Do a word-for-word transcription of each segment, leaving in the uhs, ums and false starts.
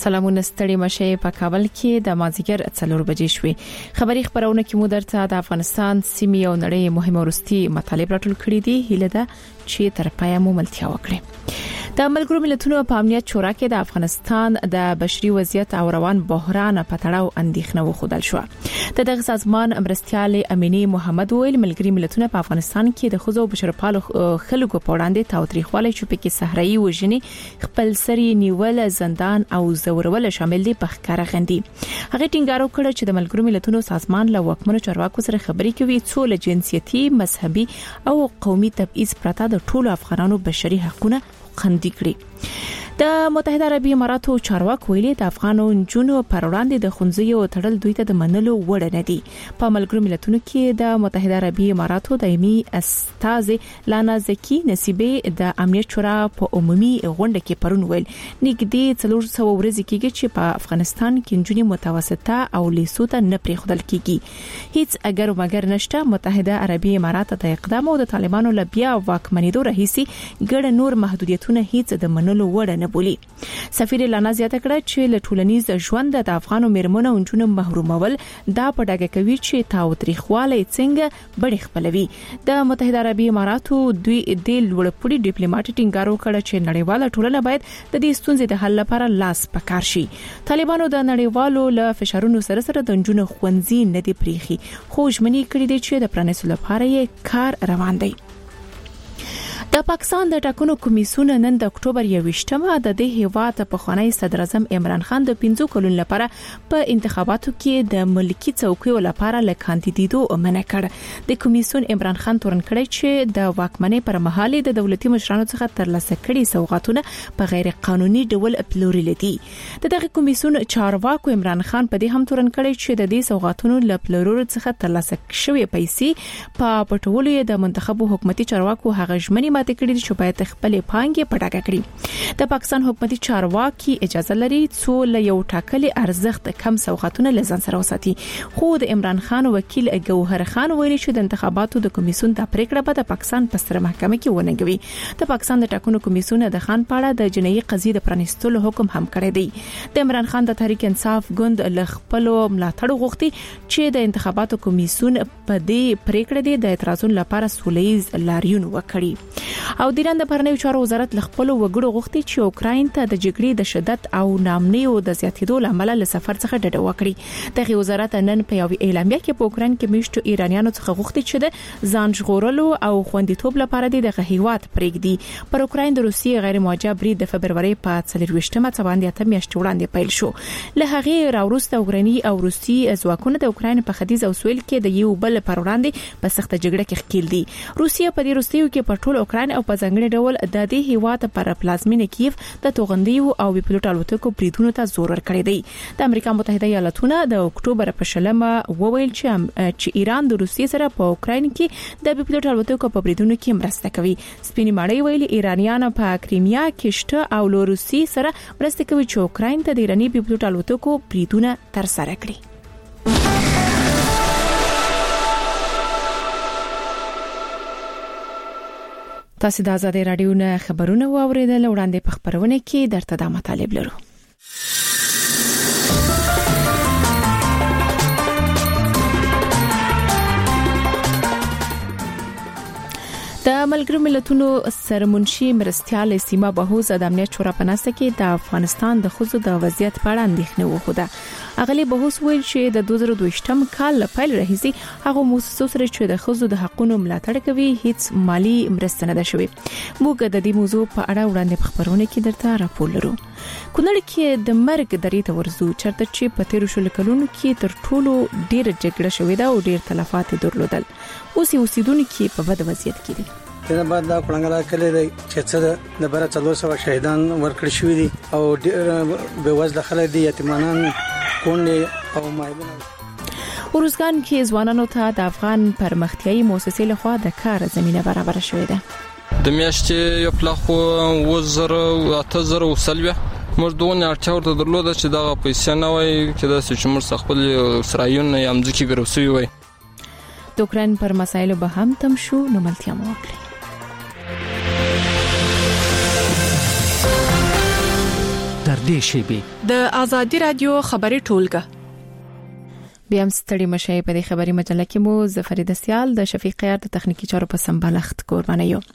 سلامونه ستړي مشه په کابل کې د مازیګر څلور بجې شوې. خبري خبرونه کې مو درته د افغانستان سیمې او نړۍ مهمه ورستي مطالب راټول کړي دي. هیله ده چې تر پایه مو ملتیا وکړي. د ملګرو ملتونو په امنیت شورا کې د افغانستان د بشري وضعیت او روان بحران په تړاو اندېښنه وښودل شو. د دغه سازمان مرستيال امینی محمد ویل ملګري ملتونه په افغانستان کې د خزو بشرپالو خلکو په وړاندې تاوتریخوالی چې په کې صحرایي وژنې خپل سری نیول زندان او زورول شامل دي په ښکارا غندي. هغه ټینګار وکړ چې د ملګرو ملتونو سازمان له وکمنو چارواکو سره خبرې کوي څو له جنسيتي مذهبي او قومي تبعیض پرته د ټولو افغانانو بشري حقوقونه خوندي کړي. د متحده عربی اماراتو چارواکي ویلي د افغانو جنونو پر وړاندې د خنځیو تړل دوی ته د منلو وړ نه دي. په ملګرو ملتونو کې د متحده عربی اماراتو دایمي استاذ لانا زکی نصیبی د امنیت شورا په عمومي غونډه کې پرون ویل نګدي څلور سو ورځې کېږي چې په افغانستان کې جنونی متوسطه او لیسوته نه پریخدل کېږي. هیڅ اگر مگر نشته. متحده عربی امارات د اقدام او د طالبانو لبیا واکمنیدو رئیسي ګډ نور محدودیتونه هیڅ د منلو وړ نه بولی. سفیر لانا زیاته کړه چې له ټولنیز ژوند د افغانو میرمنو او جنونو محرومول دا په ډاګه کوي چې تاوتریخواله څنګه بډې خپلوي. د متحده عربی اماراتو دوی د لوړپوړي ډیپلوماټ ټینګارو کړه چې نړیواله ټولنه باید د دې ستونزې د حل لپاره لاس پکار شي. طالبانو د نړیوالو له فشارونو سره سره د جنونو خوندزي نه دی پریخي خو ژمنې کړې دي چې د پرانیستلو لپاره یې کار روان دی. د پاکستان د ټاکنو کمیسیون نن د اکتوبر یوویشتمه د دې هیواد په خوانی صدر اعظم عمران خان د پنځو کلونو لپاره په انتخاباتو کې د ملکی څوکیو لپاره لکاندیدو منع کړ. د کمیسیون عمران خان تورن کړی چې د واکمنۍ پر مهال د دولتي مشرانو څخه ترلاسه کړي سوغاتونه په غیر قانوني ډول پلورل دي. د دغه کمیسیون چارواکو عمران خان په دې هم تورن کړی چې د دې سوغاتونو له پلورلو څخه ترلاسه شوی پیسې په پټولو د منتخبو حکومتي چارواکو هغه ژمنې ماته کړې چې باید خپل پانګې پټاکه کړي. د پاکستان حکومتي چارواکي اجازه لري څو له یو ټاکلي ارزښت کم سوغاتونه لزان سره وساتي. خو د عمران خان وکیل ګوهر خان ویلي چې د انتخاباتو د کمیسیون د پریکړه به د پاکستان په ستره محکمه کې ونګوي. د پاکستان د ټاکنو کمیسیون د خان پاړه د جنایي قضیې د پرانیستلو حکم هم کړی دی. د عمران خان د تحریک انصاف ګوند له خپل ملاتړ غوښتي چې د انتخاباتو کمیسیون په دې پریکړه د اعتراضونو لپاره سولېز لاریون وکړي. او د ایران د بهرنیو چارو وزارت له خپل وګړو غوښتي چې اوکراین ته د جګړې د شدت او نامنیو د زیاتېدو لامل له سفر څخه ډډه وکړي. دغه وزارت نن په یو اعلامیه کې په اوکراین کې میشتو ایرانیانو څخه غوښتي چې د ځان ژغورلو او خوندیتوب لپاره د هیواد پرېږدي. پر اوکراین د روسیې غیر موجه برید د فبرवरी په څلرويشتمه څوندې اته میاشتې وړاندې پیل شو. له هغه راوروسته اوکرایني او روسي ځواکونه د اوکراین په ختیځ او سویل کې د یو بل پر وړاندې په سخت جګړه کې ښکیل دي. روسیه په دې روسیو کې په ټول اوکراین او په ځنګړي ډول د دې هیواد پر پلازمینه کیف د توغندیو او بیپلوټ الوتکو بریدونو ته زور ورکړی دی. د امریکا متحده ایالاتونه د اکتوبر په شلمه وویل چې چې ایران د روسیې سره په اوکراین کې د بیپلوټ الوتکو په بریدونو کې مرسته کوي. سپینې ماړی ویلي ایرانیان په کریمیا کې شته او له روسیې سره مرسته کوي چې اوکراین ته د ایراني بیپلوټ الوتکو بریدونه تر سره کړي. تاسو د آزادۍ رادیو نه خبرونه واوریدل. وړاندې په خبرونه کې درته د مطالب لرو. د ملګرو ملتونو سرمنشي مرستيال سیما بهوز د امنیت شورا په ناسته کې د افغانستان د خزو د وضعیت په اړه اندېښنه وښوده. اغلی بهوز ویل چې د دوه زره دوه کال لپاره راهیسي هغه موسسو سره چې د خزو د حقوقو ملاتړ کوي هیڅ مالی مرسته نه ده شوې. موږ د دې موضوع په اړه وړاندې په خبرونه کې درته راپور لرو. کونړ کې د مرګ درې ته ورزو چرته چې په تیر شل کلونو کې تر ټولو ډیر جګړه شوې ده او ډیر تلفات درلودل. اوس یې اوسیدونکو په بد وضعیت کې دي. دنه بعد دا کړنګلا کړی دی چې څه د بره څلور سوه شهیدان ورکړل شوی دي او به وزله خلک دي یتیمانان کونډې او مایلونه. ورزګان کې ځوانانو ته د افغان پرمختیایي مؤسسې لخوا د کار زمينه برابر شوې ده. د میاشتې یو پلاخو وزره اته زره وسلوه موږ دونه اړتیا ورته درلوده چې دا پیسې نه وای چې د سچمر خپل اسرائیل نه یمځکه ګرځوي وای. د اوکراین پر مسایلو به هم تم شو نو ملتیا مو وکړي. در نږدې شي. د آزادي رادیو خبري ټولګه بیا هم ستړي مشي په دې خبري مجله کې مو ظفر دسیال د شفیق خیر د تخنیکی چارو په سمبالښت قرباني یو.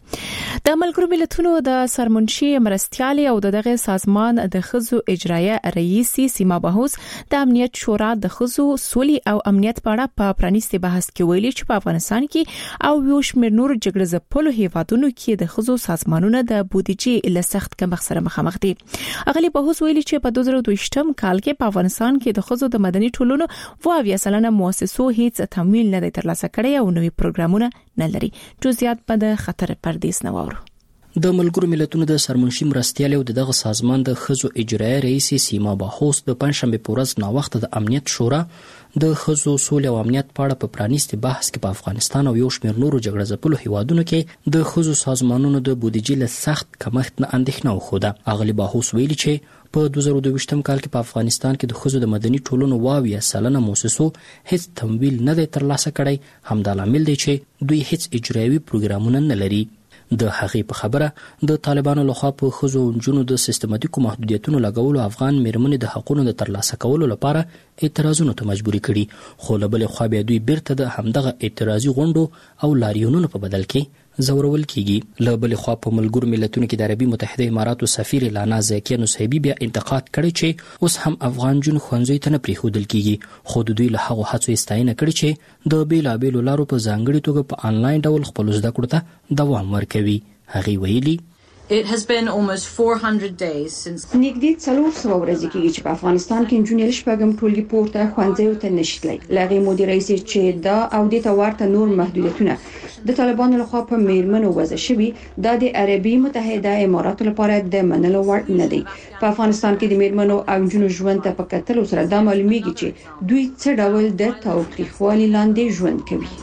د ملګرو ملتونو د سرمنشي مرستيالي او دغه سازمان د خزو اجرایه رئیس سیما بهوس د امنیت شورا د خزو سولي او امنیت په اړه په پرانیستي بحث کې ویلي چې په افغانستان کې او یو شمېر نور جګړه ځپلو هیوادونو کې د خزو سازمانونو د بودیجې له سخت کمښت سره مخامخ دي. اغلی بهوس ویلي چې په دوه زره دوه شپږم کال کې په افغانستان کې د خزو د مدني ټولنو و یا سلنه مؤسسو هیڅ تمویل نه دی ترلاسه کړی او نوې پروګرامونه نه لري. جزئیات په د خطر پردیس نه وورو. د ملګرو ملتونو د سرمنشي مرستيالي او دغه سازمان د خزو اجرایه رئیس سیما بهوس د پنځشنبه په ورځ نا وخت د امنیت شورا د خزو سولې او امنیت په اړه په پرانیستي بحث کې په افغانستان او یو شمېر نورو جګړه ځپلو هیوادونو کې د خزو سازمانونو د بودیجې له سخت کمښت نه اندېښنه وښوده. اغلی بهوس ویلي چې په دوه زره دوه شپږم کال کې په افغانستان کې د خزو د مدني ټولنو واویا سلنه مؤسسو هیڅ تمویل نه دی ترلاسه کړی. همدا لامل دی چې دوی هیڅ اجرایوي پروګرامونه نه لري. د هغې په خبره د طالبانو لخوا په خزو او نجونو د سیستماتیکو محدودیتونو لګولو افغان میرمنې د حقونو د ترلاسه کولو لپاره اعتراضونو ته مجبوري کړي. خو له بلې خوا بیا دوی بیرته د همدغه اعتراضي غونډو او لاریونونو په بدل کې زورول کیږي. له بلې خوا په ملګرو ملتونو کې د عربي متحده اماراتو سفیر لانا زاکیه نصیبی بیا انتقاد کړی چې اوس هم افغان جن خوانځي ته نه پریښودل کیږي. خو د دوی له هغو هڅو استاینه کړي چې د بیلابیلو لارو په ځانګړي توګه په انلاین ډول خپل زده کړو ته دوام ورکوي. هغې ویلي It has been almost four hundred days since نږدې څلور سوه ورځې کېږي چې په افغانستان کې نجونې له شپږم ټولګي پورته ښوونځیو ته نشي تللی. له هغې مودې راهیسې چې دا او دې ته ورته نور محدودیتونه د طالبانو لخوا په میرمنو وضع شوي، دا د عربي متحده اماراتو لپاره د منلو وړ نه دی. په افغانستان کې د میرمنو او نجونو ژوند ته په کتلو سره دا معلومیږي چې دوی څه ډول د تاوتریخوالي لاندې ژوند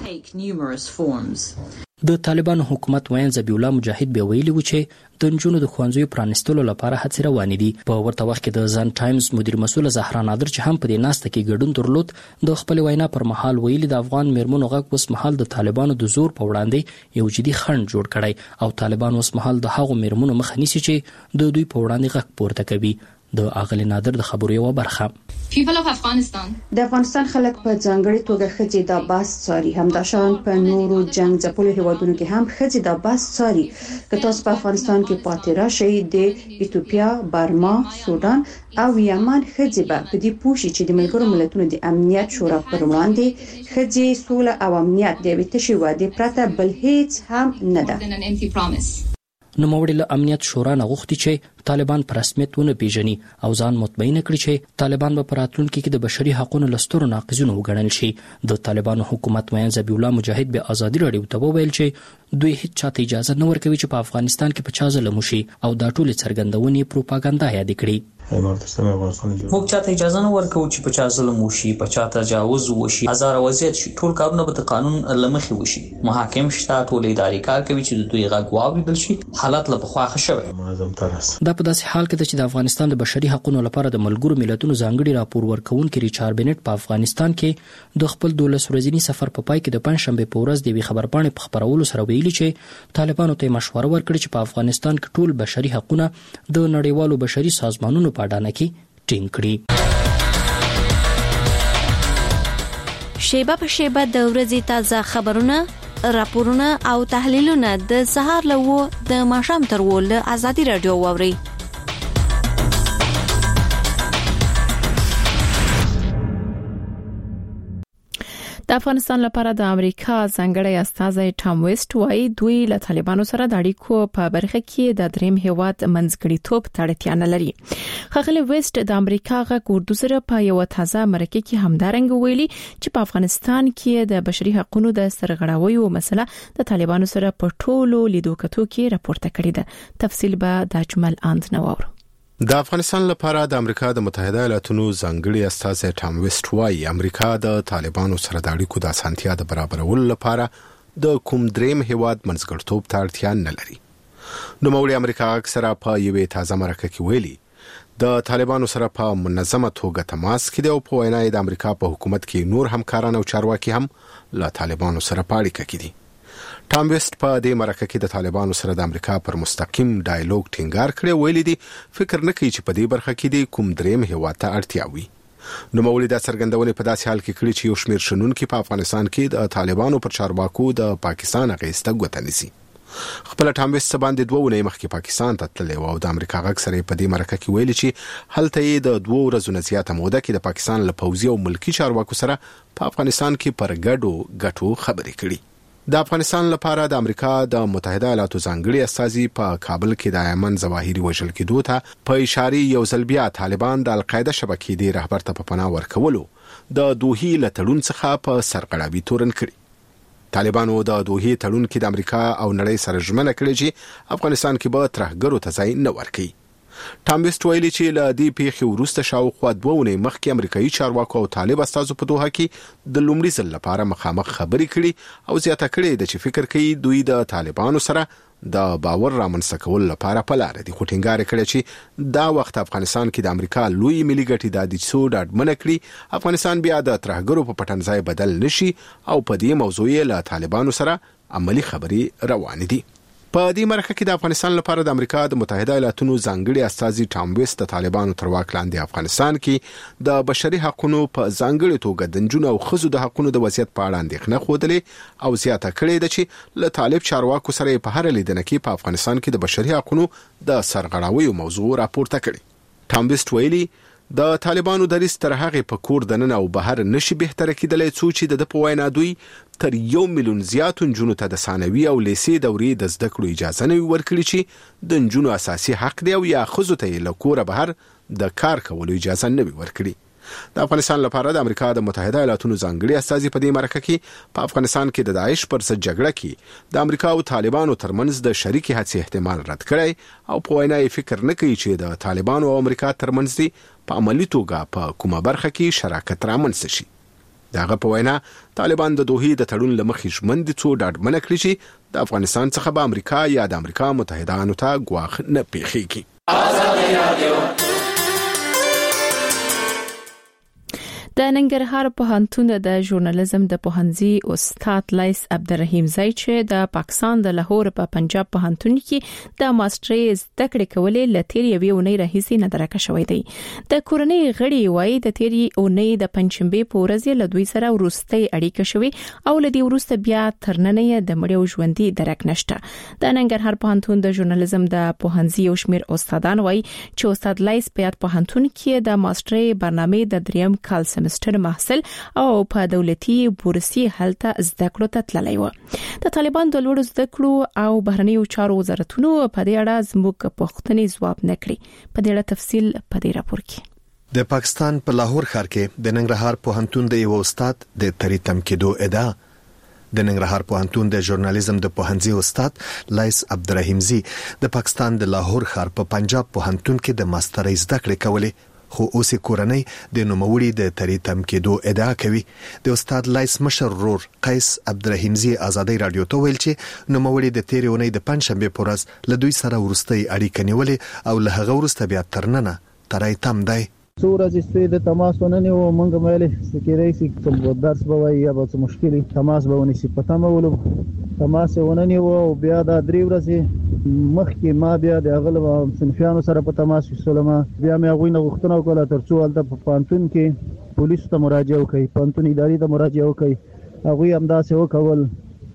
کوي. د طالبانو حکومت وین ذبیح الله مجاهد به ویلي و چې د نجونو د ښوونځیو پرانیستلو لپاره هڅې روانې دي. په ورته وخت کې د ځان ټایمز مدیر مسؤل زهرا نادر چې هم په دې ناسته کې ګډون درلود د خپل وینا پر مهال ویلي د افغان میرمنو غږ اوس مهال د طالبانو د زور په وړاندې یو جدي خنډ جوړ کړی او طالبان اوس مهال د هغو میرمنو مخه نیسي چې د دوی په وړاندې غږ پورته کوي. د اغلی نادر د خبرو یو برخه People of Afghanistan د افغانستان خلک په ځانګړي توګه ښځې د باس څاري. همداشان په نورو جنگ ځپلو هیوادونو کې هم ښځې د باس څاري. که تاسو په افغانستان کې پاتې راشئ د ایتوپیا، برما، سودان او یمن ښځې به په دې پوه شي چې د ملګرو ملتونو د امنیت شورا پر وړاندې ښځې سوله او امنیت د یوې تشې وعدې پرته بل هیڅ هم نه ده. نوموړي له امنیت شورا نه غوښتي چې طالبان په رسمیت ونه پیژني او ځان مطمئن کړي چې طالبان به په راتلونکي کې د بشري حقوقو له سترو ناقضینو وګڼل شي. د طالبانو حکومت وین ذبیح الله مجاهد به ازادي راډیو ته وویل چې دوی هیڅ چاته اجازه نه ورکوي چې په افغانستان کې په چا ظلم وشي او دا ټولې څرګندونې پروپاګاندا یاد کړي. موږ چاته اجازه نه ورکوو چې په چا ظلم وشي، په چا تجاوز وشي، هزار وضعیت شي. ټول کارونه به د قانون له مخې وشي. محاکم شته، ټول اداري کار کوي چې د دوی غږ واوریدل شي. حالت له پخوا ښه شوی. دا په داسې حال کې ده چې د افغانستان د بشري حقوقو لپاره د ملګرو ملتونو ځانګړي راپور ورکوونکي ریچارډ بنټ په افغانستان کې د خپل دولس ورځني سفر په پای کې د پنځشنبه په ورځ د یوې خبرپاڼې په خبرولو سره ویلي چې طالبانو ته مشوره ورکړه چې په افغانستان کې ټول بشري حقوقونه د نړیوالو بشري سازمانونو په اډانه کې ټینګ کړي. شیبه په شیبه د ورځې تازه خبرونه، راپورونه او تحلیلونه د سهار له و د ماښام تر و له آزادي رادیو واوري. د افغانستان لپاره د امریکا ځانګړی استازی ټام ویسټ وايي دوی له طالبانو سره د اړیکو په برخه کې د دریم هیواد منځګړیتوب ته اړتیا نه لري. ښاغلی ویسټ د امریکا غږ اردو سره په یو تازه مرکه کې همدارنګ ویلي چې په افغانستان کې د بشري حقوقو د سرغړاویو مسله د طالبانو سره په ټولو لیدو کتو کې راپورته کړې ده. تفصیل به د اجمل اند نوور. د افغانستان لپاره د امریکا د متحده ایالاتونو ځانګړي استازی ټام ویسټ وايي امریکا د طالبانو سره د اړیکو د اسانتیا د برابرولو لپاره د کوم دریم هیواد منځګړیتوب ته اړتیا نه لري. نوموړي امریکا اکثره په یوې تازه مرکه کې ویلي د طالبانو سره په منظمه توګه تماس کې دی او په وینا د امریکا په حکومت کې نور همکاران او چارواکي هم له طالبانو سره په اړیکه کې دي. ټام ویسټ په دې مرکه کې د طالبانو سره د امریکا پر مستقیم ډایالوګ ټینګار کړی، ویلي دي فکر نه کوي چې په دې برخه کې د کوم دریم هیواد ته اړتیا وي. نو مولوی دا څرګندونه په داسې حال کې کړي چې یو شمېر شنونکي په افغانستان کې د طالبانو پر چارواکو د پاکستان اغېسته ګوته نیسي. خپل ټام ویسټ باندې دوه ونې مخکې پاکستان ته تللی او د امریکا غږ سره په دې مرکه کې ویلي چې هلته یې د دوه ورځو نه زیاته موده کې د پاکستان له پوځي او ملکی چارواکو سره په افغانستان کې پر ګډو ګټو خبرې کړي. د افغانستان لپاره د امریکا د متحده ایالاتو ځانګړي استازي په کابل کې د ایمن ظواهري وژل کېدو ته په اشاره یو ځل بیا طالبان د القاعده شبکې د رهبر ته په پناه ورکولو د دوحې له تړون څخه په سرغړاوي تورن کړي. طالبانو د دوحې تړون کې د امریکا او نړۍ سره ژمنه کړې چې افغانستان کې به ترهګرو ته ځای نه ورکړي. ټام ویسټ ویلي چې له دې پیښې وروسته شاوخوا دوه ونې مخکې امریکایي چارواکو او طالب استازو په دوحه کې د لومړي ځل لپاره مخامخ خبرې کړي او زیاته کړې ده چې فکر کوي دوی د طالبانو سره د باور رامنځته کولو لپاره په لار دي، خو ټینګار کړی چې دا وخت افغانستان کې د امریکا لوی ملي ګټې د دې څو ډاډمنه کړي افغانستان بیا د ترهګرو په پټنځای بدل نشي او په دې موضوع یې له طالبانو سره عملی خبرې روان دي. په دې مرکه کې د افغانستان لپاره د امریکا د متحده ایالاتو ځانګړي استازي ټام ویسټ د طالبانو تر واک لاندې افغانستان کې د بشري حقوقو په ځانګړي توګه د نجونو او ښځو د حقوقو د وضعیت په اړه اندېښنه خوده او زیاته کړې ده چې له طالب چارواکو سره په هر لیدنه کې په افغانستان کې د بشري حقوقو د سرغړاویو موضوع راپورته کړي. ټام ویسټ ویلي د طالبانو دریس تر هغه په کور دننه او بهر نشي بهتره کېدلای څو چې د په وینا دوی تر یو میلیون زیات نجونو ته د ثانوي او لیسې دورې د زده کړو اجازه نه ورکړي چې د نجونو اساسي حق دی او یا ښځو ته له کوره بهر د کار کولو اجازه نه ورکړي. د افغانستان لپاره د امریکا د متحده ایالاتو ځانګړي استازي په دې مرکه کې په افغانستان کې د داعش پر ضد جګړه کې د امریکا او طالبانو ترمنځ د شریکي هڅې احتمال رد کړی او په وینا یې فکر نه کوي چې د طالبانو او امریکا ترمنځ دی په عملی توګه په کومه برخه کې شراکت رامنځته شي. دغه په وینا طالبان د دوحې د تړون لمخې ژمن دي څو ډاډمنه کړي چې د افغانستان څخه به امریکا یا د امریکا متحده ایالاتو ته ګواښ نه پیښیږي. د ننګرهار پوهنتون د ژورنالیزم د پوهنځي استاد لیس عبدالرحیم زئی چې د پاکستان د لاهور په پنجاب پوهنتون کې د ماسترۍ زده کړې کولې لتیر یوې اونۍ راهیسې نه درکه شوې دی. د کورنۍ غړي وایي د تیری اونۍ د پنځشنبه په ورځ له دوی سره ورستۍ اړیکه شوې او لدی ورسته بیا ترننې د مړیو ژوندۍ درک نشته. د ننګرهار پوهنتون د ژورنالیزم د پوهنځي یو شمېر استادان وایي چې استاد لیس په پوهنتون کې د ماسترۍ برنامه د دریم کال سمستر محصل او په دولتي بورسي هلته زده کړو ته تللی و. د طالبان د لوړو زده کړو او بهرنیو چارو وزارتونو په دې اړه زموږ پوښتنې ځواب نکړي. په دې اړه تفصیل په دې راپور کې. د پاکستان په لاهور ښار کې د ننګرهار پوهنتون د یو استاد د تریتم کېدو ادعا. د ننګرهار پوهنتون د ژورنالیزم د پوهنځي استاد لیس عبدالرحیم زئی د پاکستان د لاهور ښار په پنجاب پوهنتون کې د ماسترۍ زده کړې کولې، خو اوس کورنۍ د نوموړي د تریتم کېدو ادعا کوي. د استاد لیس مشر ورور قیس عبدالرحیم زئی ازادي رادیو ته ویل چې نوموړي د تیرې اونۍ د پنځشنبه په ورځ له دوی سره ورستۍ اړیکه نیولې او له هغه وروسته بیا ترننه ترای تم دی. څو ورځې ستوي د تماس ونني او مونږ مېلې سکیرای سي کوم درس به وي یا به مشکلي تماس به ونی سي پته مولو تماس ونني او بیا د درې ورځې مخکې ما بیا د اغل صنفیانو سره په تماس وسلمه بیا مې غوښنه غوښتنه وکړه ترڅو ولته په پانتون کې پولیس ته مراجعه وکړي، پانتون اداري ته مراجعه وکړي. هغه هم داسې وکول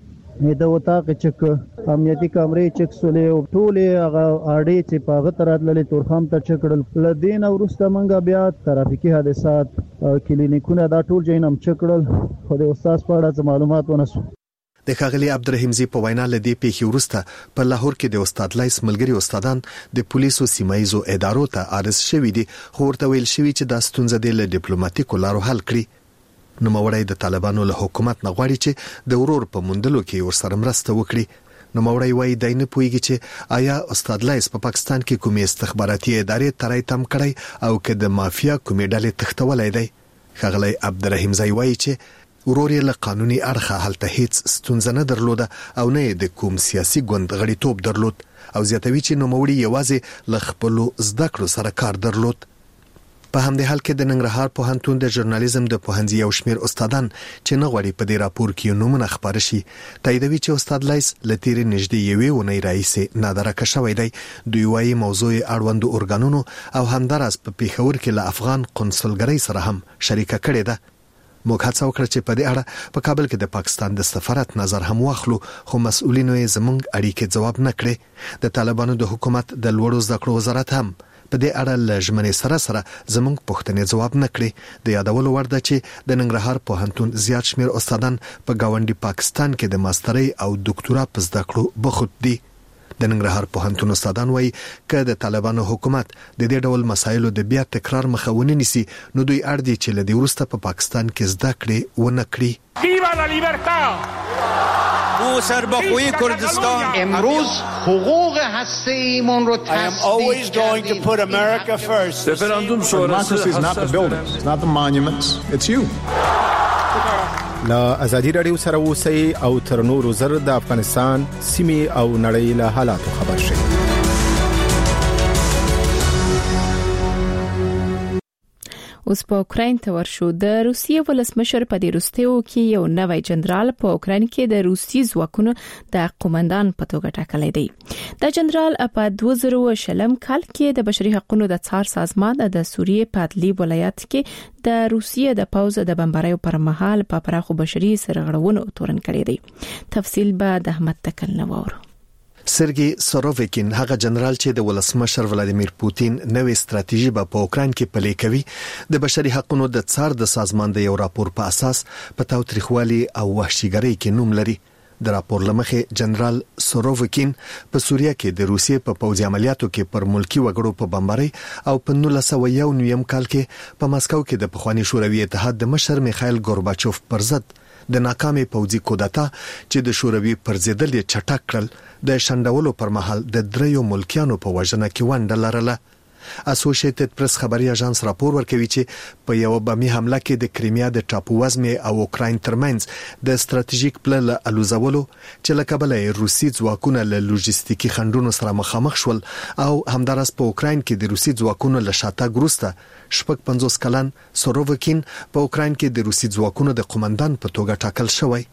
مې د وطاق چک امنیتي کامرې چک سولې او ټولې هغه اړې چې په هغه تراتللې تورخم ته چکړل. لدین ورسته منګه بیا ترافیکي حادثات کلینیکونه دا ټول جینم چکړل، خو د استاد په اړه معلومات ونسو. د ښاغلي عبدالرحیم زئی په وینا لدی پیښې وروسته په لاهور کې د استاد لیس ملګری استادان د پولیسو سیمایزو ادارو ته عرض شوي دي، خو ورته ویل شوي چې دا ستونزه د ډیپلوماټیکو لارو حل کړي. نوموړی د طالبانو له حکومت نه غواړي چې د ورور په موندلو کې ورسره مرسته وکړي. نوموړی وایي دی نه پوهیږي چې آیا استاد لیس په پاکستان کې کومې استخباراتي ادارې ترای تم کړی او که د مافیا کومې ډلې تښتولی دی. ښاغلی عبدالرحیم زئی وایي چې ورور یې له قانوني اړخه هلته هیڅ ستونزه نه درلوده او نه یې د کوم سیاسي ګوند غړیتوب درلود، او زیاتوي چې نوموړي یوازې له خپلو زده کړو سره کار درلود. په همدې حال کې د ننګرهار پوهنتون د ژورنالیزم د پوهنځي یو شمېر استادان چې نه غواړي په دې راپور کې نومونه خبره شي تاییدوي چې استاد لایس لتیری نږدې یوې ونې راهیسې نادرکه شوی دی. دوی وايي موضوع اړوندو ارګانونو او همداراز په پیښور کې له افغان قونسلګرۍ سره هم شریکه کړې ده. موږ هڅه وکړه چې په دې اړه په کابل کې د پاکستان د سفارت نظر هم واخلو خو مسؤلینو یې زموږ اړیکې جواب نه کړې. د طالبانو د حکومت د لوړو زده کړو وزارت هم په دې اړه له ژمنې سره سره زموږ پوښتنې جواب نه کړې. د یادولو وړ ده چې د ننګرهار پوهنتون زیات شمېر استادان په ګاونډي پاکستان کې د ماسترۍ او ډاکټورا په زده کړو بوخت دي. د ننګرهار پوهنتون استادان وایي که د طالبانو حکومت د دې ډول مسایلو د بیا تکرار مخه ونه نیسي نو دوی اړ دي چې له دې وروسته په پاکستان کې زده کړې ونه کړي. ویوا لا لیبرتا او سربخوی کردستان امروز حقوق هسته‌ایمون رو I am always going to put America first. Referendum sonrası is not the buildings, it's not the monuments, it's you. لا ازادي رادیو سره اوسئ او تر نورو زر د افغانستان سیمې او نړۍ له حالاتو خبر شئ. اوس په اوکراین ته ورشو. د روسیې ولسمشر په دې وروستیو کې یو نوی جنرال په اوکراین کې د روسي ځواکونو د قومندان په توګه ټاکلی دی. د جنرال په دوه زره شلم کال کې د بشري حقوقو د څار سازمان د سوریې په ادلیب ولایت کې د روسیې د پوځ د بمباریو پر مهال په پراخو بشري سرغړونو تورن کړی دی. تفصیل به د احمد تکل نوور. سرګي سوروویکین هغه جنرال چې د ولسمشر ولادیمیر پوتین نوې ستراتیژي په اوکراین کې پلي کوي د بشري حقوقو د څار د سازمان د یو راپور په اساس په تاوتریخوالي او وحشیګرۍ کې نوم لري. د راپور لمخې جنرال سوروویکین په سوریه کې د روسیې په پوځي عملیاتو کې پر ملکی وګړو په بمبارۍ او په نولس سوه یو نویم کال کې په مسکو کې د پخوانی شوروي اتحاد د مشر میخایل ګورباچوف پر ضد د ناکامې پوځي کودتا چې د شوروي پر ضد یې چټک کړل د شندولو پر مهال د دریو ملکیانو په وژنه کې ونډه لرله. اسوسییټډ پریس خبري اژانس راپور ورکوي چې په یو بمي حمله کې د کریمیا د ټاپو وزمې او اوکراین ترمنځ د ستراتیژیک پلان الوزولو چې لکبلې روسي ځواکونه له لوجستیکي خنډونو سره مخامخ شول او همدارس په اوکراین کې د روسي ځواکونو له شاتګ وروسته شپږ پنځوس کلن سوروویکین په اوکراین کې د روسي ځواکونو د قومندان په توګه ټاکل شوی.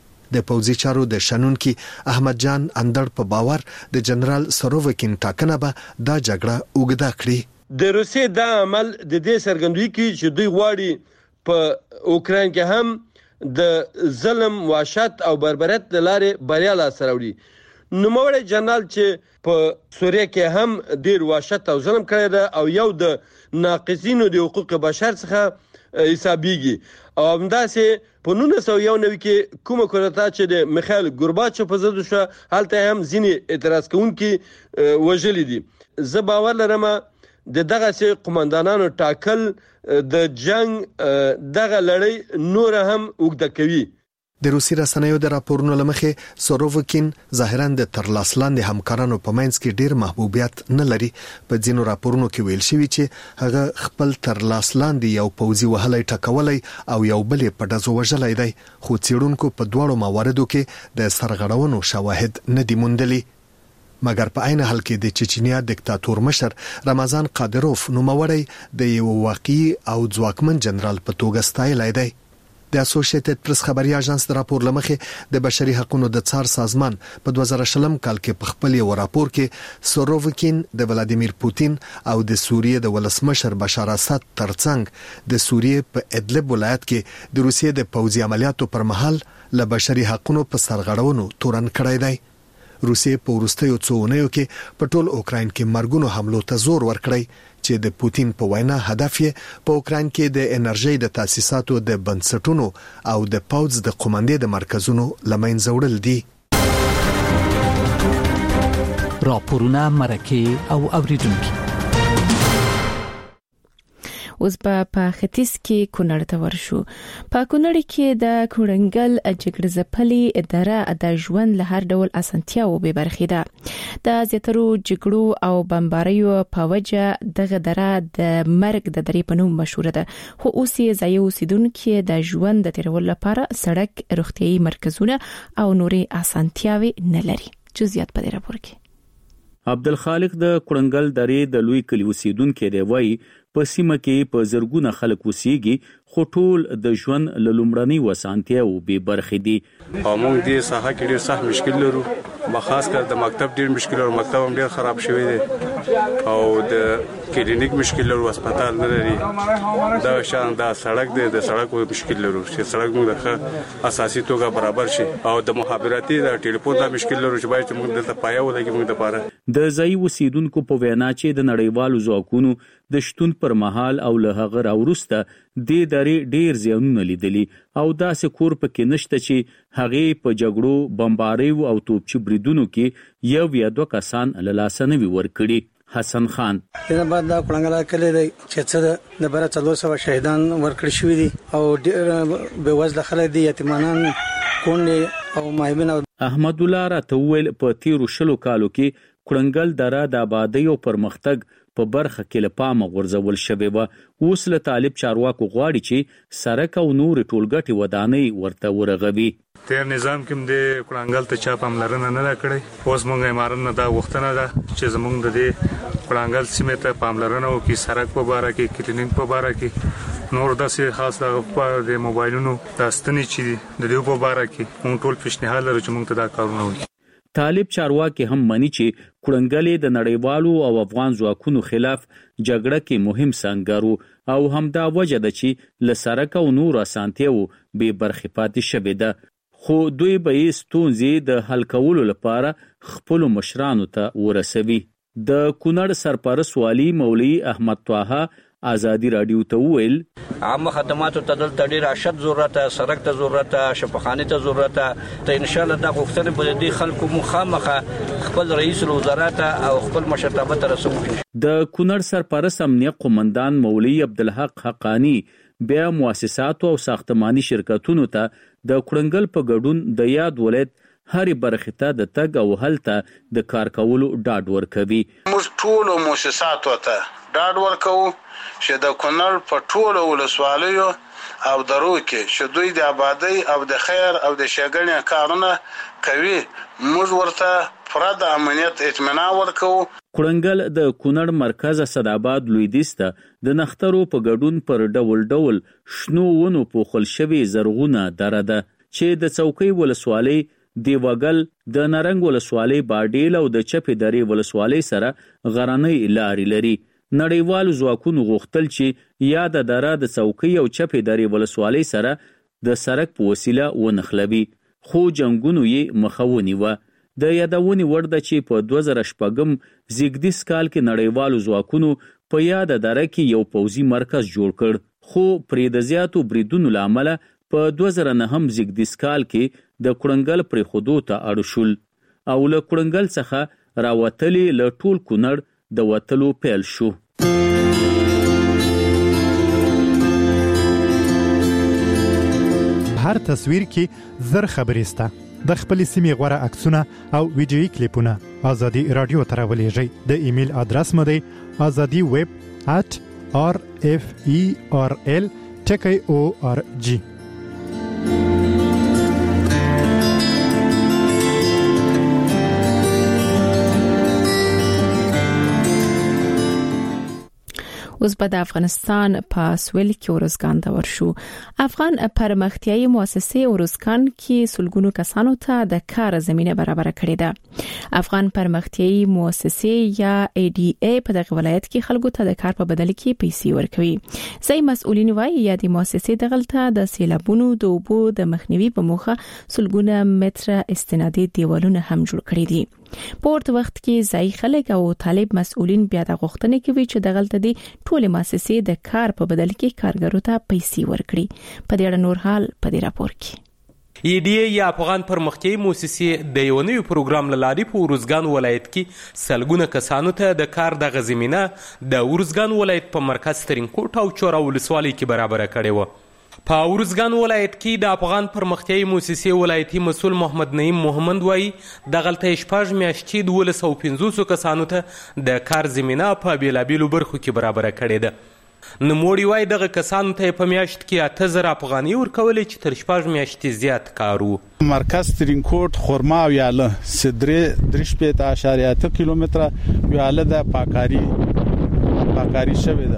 د پوځي چارو د شنونکي احمد جان اندړ په باور د جنرال سوروویکین ټاکنه به دا جګړه اوږده کړي. د روسیې د عمل د دې څرګندوي کوي چې دوی غواړي په اوکراین کې هم د ظلم وحشت او بربریت د لارې بریا لاسته راوړي. نوموړی جنرال چې په سوریه کې هم ډیر وحشت او ظلم کړی دی او یو د ناقصینو د حقوق بشر څخه حسابيږي او همداسې په نولس سوه یو نوي کې کومه کودتا چې د میخایل ګورباچوف په ضد شو هلته هم ځینې اعتراض کوونکي وژلي دي. زه باور لرم د دغه سي قومندانانو ټاکل د جنگ دغه لړۍ نور هم وګد کوي. د روسي رسنیو د راپورونو لمخې سوروویکین ظاهرا د ترلاسلاندې همکارانو په منځ کې ډیر محبوبیت نه لري. په ځینو راپورونو کې ویل شوی چې هغه خپل ترلاسلاندې یو پوځي وهلای ټکولای او یو بلې په دزو وژلای دی خو څېړونکو په دواړو مواردو کې د سرغړونو شواهد نه دي موندلي. مګر په عین حال کې د چچنیا دیکتاتور مشر رمضان قادروف نوموړی د یو واقعي او ځواکمن جنرال په توګه ستایلی دی. د اسوسییټډ پریس خبري اژانس د راپور لمخې د بشري حقوقو د څار سازمان په دوه زره شلم کال کې په خپل یو راپور کې سوروویکین د ولادیمیر پوتین او د سوریې د ولسمشر بشار اسد ترڅنګ د سوریې په ادلب ولایت کې د روسیې د پوځي عملیاتو پر مهال له بشري حقوقو په سرغړونو تورن کړی دی. روسیې په وروستیو څو اونیو کې په ټول اوکراین کې مرګونو حملو ته زور ورکړی چې د پوتین په وینا هدف یې په اوکراین کې د انرژي د تاسیساتو د بنسټونو او د پوځ د قومندې د مرکزونو لمنځه وړل دي. راپورونه مرکه او اوریدونکو اوس په ختیځ کې کونړ ته ورشو. په کونړ کې د کورنګل جګړه ځپلي اداره د ژوند له هر ډول اسانتیاو به برخې ده. د زیاترو جګړو او بمباریو په وجه دغه دره د مرګ د درې په نوم مشهوره ده خو اوس یې ځای اوسیدونکو د ژوند د تیرولو لپاره سړک، روغتيایي مرکزونه او نورې اسانتیاوي نه لري. جزئیات په دې راپور کې عبدالخالق د کورنګل درې د لوی کلی اوسیدونکو دی وایي په سیمه کې په زرګونه خلک اوسېږي خو ټول د ژوند له لومړنۍ وسانتیاو بې برخې دي. او موږ دې ساحه کې ډېر سخت مشکل لرو، بخاص کر د مکتب ډېر مشکل لرو، مکتب هم ډېر خراب شوی دی او د کلینیک مشکل لرو، هسپتال نه لري، دا شان دا سړک دی، د سړک مشکل لرو چې سړک موږ د اساسي توګه برابر شي او د مخابراتي د ټلیفون دا مشکل لرو چې باید موږ دلته پایه ولګي موږ د پاره. د ځای اوسیدونکو په وینا چې د نړیوالو ځواکونو د شتون پر مهال او له هغه راوروسته د درې ډیر زیانونه لیدلي او داسې کور پکې نشته چې هغه په جګړو، بمباریو او توپچي بریدونو کې یو یا دوه کسان له لاسه نه وي ورکړي. حسن خان دنه بعد دا کړنګلا کلی دی چې څه د بره څلور سوه شهیدان ورکړي شوي دي او ډېر بېوزله خلک دي، یتیمانان، کونډې او مایمن. احمد الله راته وویل په تیرو شلو کالو کې کړنګل دره د آبادۍ او پرمختګ په برخه کې له پامه غورځول شوې وه. اوس له طالب چارواکو غواړي چې سړک او نور ټولګټې ودانۍ ورته ورغوي. تیر نظام کې د کړنګل ته چا پاملرنه نه کړې، اوس موږ امارن نه دا غوښتنه ده چې زموږ د دې کړنګل سیمې ته پاملرنه وکړي، سړک په باره کې، کلینیک په باره کې، نور داسې خاص د موبایلونو د ستنې چې د دې په باره کې موږ ټول پیشنهاد لرو چې موږ ته دا کارونه وکړي. طالب چارواکي هم مني چې کړنګلې د نړیوالو او افغان ځواکونو خلاف جګړه کې مهم سنگرو او همدا وجه ده چې له سړک او نور اسانتیاو بې برخې پاتې شوې ده، خو دوی به یې ستونزې د حل کولو لپاره خپلو مشرانو ته ورسوي. د کونړ سرپرست والي مولوي احمد طه آزادی رادیو ته وویل عامه خدماتو ته دلته ډیر اشد ضرورت، سړک ته ضرورت، شفاخانه ته ضرورت ته ان شاء الله دا غوښتنه په دې خلکو مخامخه خپل رئیس الوزرا او خپل مشرتابه ته رسوي. د کونړ سرپرست امنیت قومندان مولوي عبدالحق حقانی بیا مؤسساتو او ساختماني شرکتونو ته د کړنګل په ګډون د یاد ولایت هرې برخې ته د تګ او هلته د کار کولو ډاډ ورکوي. موږ ټول مؤسساتو ته ډاډ ورکوو چې د کونړ په ټولو ولسوالیو او درو کې چې دوی د آبادی او د خیر او د ښېګڼې کارونه کوي، موږ ورته پوره د امنیت اطمینان ورکوو. کړنګل د کونړ مرکز اسداباد لویدیځ ته د نښترو په ګډون پر ډول ډول شنو ونو پوښل شوې زرغونه دره ده چې د څوکۍ ولسوالۍ، دیوګل، د نرنګ ولسوالۍ، باډیل او د چپې درې ولسوالۍ سره غرنۍ لارې لري. نړیوالو ځواکونو غوښتل چې یا د دره د څوکۍ او چپې درې ولسوالۍ سره د سړک په وسیله ونښلوي، خو جنګونو یې مخه ونیوه. د یادونې وړ ده چې په دوه زره شپږم زیږدیز کال کې نړیوالو ځواکونو په یاده دره کې یو پوځي مرکز جوړ کړ، خو پرې د زیاتو بریدونو له امله په دوه زره نهم زیږدیز کال کې د کړنګل پرېښودو ته اړ شول او له کړنګل څخه راوتلې له ټول کونړ د وتلو پیل شو. هر تصویر کې زر خبرې سته. د خپلې سیمې غوره عکسونه او ویډیویي کلیپونه ازادي رادیو ته راولېږئ. د ایمیل ادرس مو دی ازادي ویب ات آر اف ای آر ال ټکی او آر جی. اوس به د افغانستان په سویل کې اورزګان ته ورشو. افغان پرمختیایي مؤسسې اورزګان کې سلګونو کسانو ته د کار زمينه برابر کړې ده. افغان پرمختیایي مؤسسې یا ای ډي ای په دغه ولایت کې خلکو ته د کار په بدل کې پیسې ورکوي. ځای مسؤلین وايي یا د مؤسسې دغلته د سیلابونو د اوبو د مخنیوي په موخه سلګونه متره استنادي دیوالونه هم جوړ کړي دي. په ورته وخت کې ځای خلک او طالب مسؤلین بیا د غوښتنې کوي چې دغلته دي ټول مؤسسې د کار په بدل کې کارګرو ته پیسې ورکړي. په دې اړه نور حال په دې راپور کې. ای ډي ای یا افغان پرمختیایي مؤسسې د یو نوي پروګرام له لارې په اورزګان ولایت کې سلګونه کسانو ته د کار دغه زمینه د اورزګان ولایت په مرکز ترینکوټ او چوره ولسوالۍ کې برابره کړې وه. په اورزګان ولایت کې د افغان پرمختیایي مؤسسې ولایتي مسؤل محمد نعیم محمد وایي دغلته شپږ میاشتې دولس سوه پنځوسو کسانو ته د کار زمینه په بېلابېلو برخو کې برابره کړې ده. نوموړي وایي دغه کسانو ته په میاشت کې اته زره افغانۍ ورکولې چې تر شپږ میاشتې زیات کار و. مرکز ترینکوټ، خرما او یاله سدرې درې شپېته اعشاریه اته کیلومتره ویاله د پاکاري پاکاري شوې ده.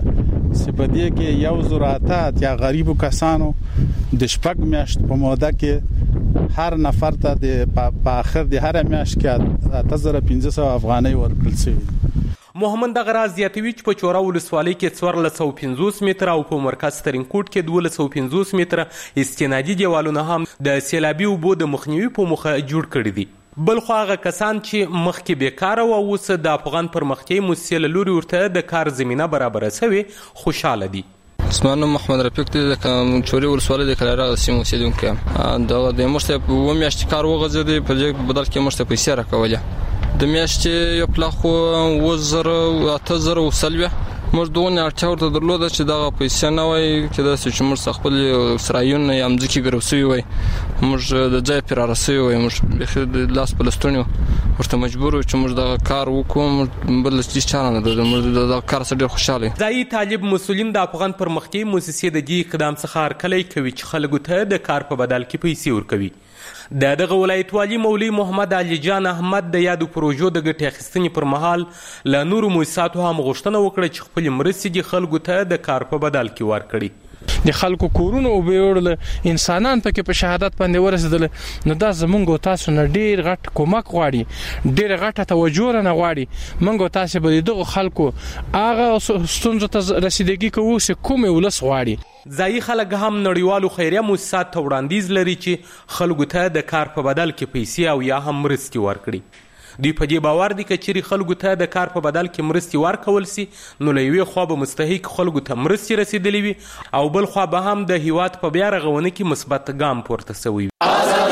سپدې کې یو زراعت یا غریبو کسانو د شپږ میاشت په موده کې هر نفر ته د په اخر د هر میاشت کې اته زره پنځه سوه افغانۍ ورکړل شوې. محمد دغه راز زیاتوي چې په چوره ولسوالۍ کې څوارلس سوه پنځوس متره او په مرکز ترینکوټ کې دولس سوه پنځوس متره استنادي دیوالونه هم د سیلابي اوبو د مخنیوي په موخه جوړ کړي دي. بل خو هغه کسان چې مخکې بیکاره و اوس د افغان پرمختیایي موسسې له لوري ورته د کار زمینه برابره شوې خوشحاله دي. اسمان محمد رفیق دی د چوري ولسوالۍ د کلاره سیمو اوسیدونکی یم. دغه د مشته په اووه میاشتې کار وغځېدی، په دې بدل کې مشته پیسې راکولې. د میاشتې یو پلاخ خو اووه زره اته زره وسلوې موږ دونه اړتیا ورته درلوده چې دغه پیسې نه وای کېدای شي چې موږ خپل سرایونه یا مځکې ګرو سوي وای، موږ د ځای پرې راسوي وای، موږ بیخي د لاس په لستونې ورته مجبور وو چې موږ دغه کار وکړو، بل هېڅ چاره نه درلوده. موږ د دغه کار څخه ډېر خوشحاله یو. ځایي طالب مسؤلین د افغان پرمختیایي موسسې د دې اقدام څخه هرکلی کوي چې خلکو ته د کار په بدل کې پیسې ورکوي. د دغه ولایت والی مولوي محمد علي جان احمد د یادو پروژو د ګټې اخیستنې پر مهال له نورو مؤسساتو هم غوښتنه وکړه چې خپلې مرستې دې خلکو ته د کار په بدل کې ورکړي. د خلکو کورونه او بیوړل انسانان پکې په شهادت باندې ورسېدل، نو دا زمونږ تاسو نه ډیر غټ کومک غواړي، ډیر غټه توجه نه غواړي. موږ تاسو به دغه خلکو هغه ستونزو ته رسیدګي کوو چې کومه ولس غواړي. ځایي خلک هم نړیوالو خیریه مؤسسات ته وړاندیز لري چې خلکو ته د کار په بدل کې پیسې او یا هم مرستې ورکړي. دوی په دې باور دي چې چیرې خلکو ته د کار په بدل کې مرستې ورکول سي نو له یوې خوا به مستحق خلکو ته مرستې رسیدلې وي او بل خوا به هم د هیواد په بیا رغونه کې مثبت ګام پورته سوی وي.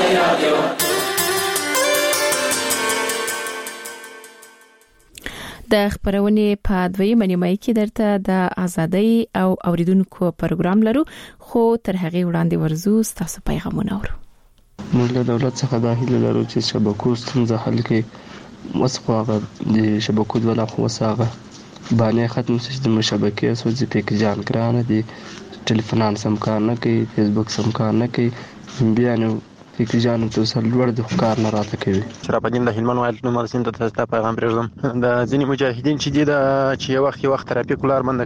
د خبرونې په دویمه نیمه کې درته د ازادۍ او اوریدونکو پروګرام لرو، خو تر هغه وړاندې ورزو تاسو پیغامونه اورو. موږ له دولت څخه دا هیله لرو چې شبکو ستونزه حل کړي، وسخه هغه د شبکو دوله خو وساغه باندې ختم شي د شبکې سوځي پک جان کرانه دي، ټلیفونان سم کار نه کوي، فیسبوک سم کار نه کوي، بیا نو فکر جان ته سر لوړ د کار نه راته کوي. شرافالدین د هلمند ولایت نو مرسین ته تاسو ته پیغام پرېږدم. د ځینې مجاهدین چې دي د چې وخت وخت ترافیک ولار بند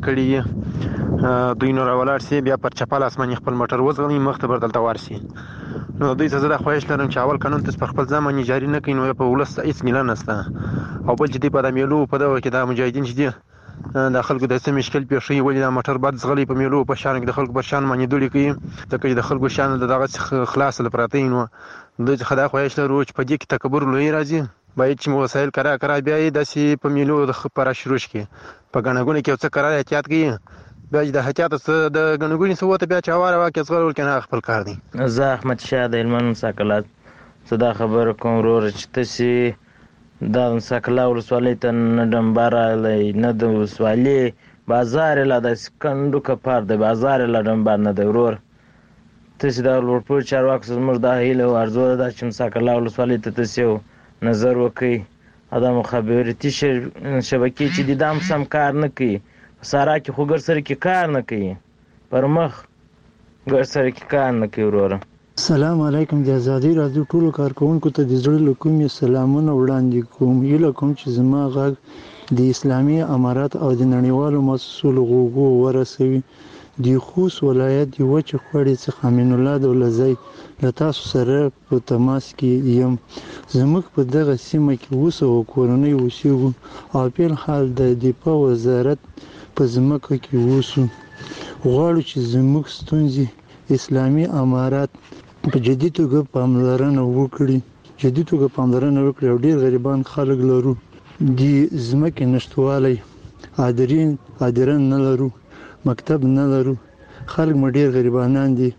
کړي، دوی نور ولاړ سي بیا پر چپل اسماني خپل موټر وزغني مخ ته بردلته ورسي. نو دوی ته زه د خواهش لرم چې اول قانون تاسو په خپل ځان جاری نه کړئ، نو په ولس هیڅ میله نشته. او بل چې دی په د میلو په دغه کې د مجاهدین چې دي د خلکو د څه مشکل پیښ شي، ولې د موټر بد زغلی په میلو په شان کې د خلکو په شان باندې دوړي کوي، ځکه چې د خلکو شان دغه خلاص لپاره نو دوی ته خدای خواهش لرو چې په دې کې تکبر لوی راځي، باید چې وسایل کرا کرا بیا د سی په میلو د خبره شروع شي په غنغونه کې څه کرا احتیاط کوي، بیا د احتیاط سره د غنغونی سوته بیا چاواره واکه څغول کنه خپل کار دی. زه احمد شاه د هلمند ساکلات صدا خبر کوم ورور چې تاسو د ساکلا ولسوالۍ ته نه ډمباره لې نه د ولسوالۍ بازار لا د سکندو کپار د بازار لا ډمبار نه د ورور تاسو د ورپور چارواکو زموږ د هیله او ارزو د چې ساکلا ولسوالۍ ته تاسو نظر وکړي، ادم خبرتي شبکې چې د دام سم کار نه کوي، سارا کې خو ګر سره کې کار نه کوي، پر مخ ګر سره کې کار نه کوي. وروره السلام علیکم، د ازادي رادیو ټولو کارکونکو ته د زړه له کومې سلامونه وړاندې کوم. هیله کوم چې زما غږ د اسلامي امارات او د نړیوالو مؤسسو له غوږو ورسوي. د خوست ولایت د وچې خوړې څخه امین الله دولزی له تاسو سره په تماس کې یم. زموږ په دغه سیمه کې اووه سوه کورنۍ اوسېږو او په حال د دفاع وزارت په ځمکه کې اوسو. غواړو چې زموږ ستونزې اسلامي امارات په جدي توګه پاملرنه وکړي جدي توګه پاملرنه وکړي او ډېر غریبان خلک لرو، د ځمکې نشتوالی، عادرین عادران نه لرو، مکتب نه لرو، خلک مو ډېر غریبانان دي.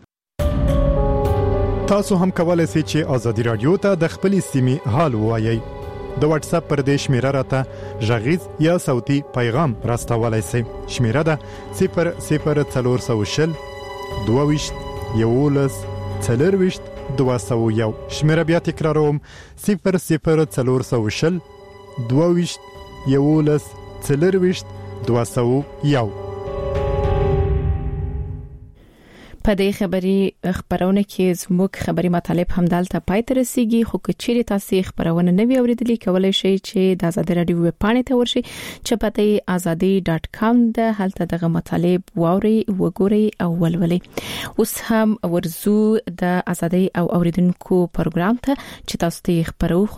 تاسو هم کولای شئ چې ازادي رادیو ته د خپلې سیمې حال ووایئ. د واتس اپ پر دې شمیره راته غږیز یا صوتي پیغام راستولای شئ. شمیره ده صفر صفر څلور سوه شل دوه ویشت یولس څلور ویشت دوه سوه یو. شمیره بیا تکراروم صفر صفر څلور سوه شل دوه ویشت یولس څلور ویشت دوه سوه یو. په دې خبري خبرونه کې زموږ خبري مطالب هم دالته پای ته رسیدي خو کچېری تاسو خبرونه نه وی اوریدلې کولای شئ چې د آزادي رادیو ویب پاڼې ته ورشئ چې پته azadi dot com د هلته دغه مطالب ووري وګوري او ولولي. اوس هم ورزو د آزادي او اوریدونکو پروګرام ته چې تاسو ته خبرو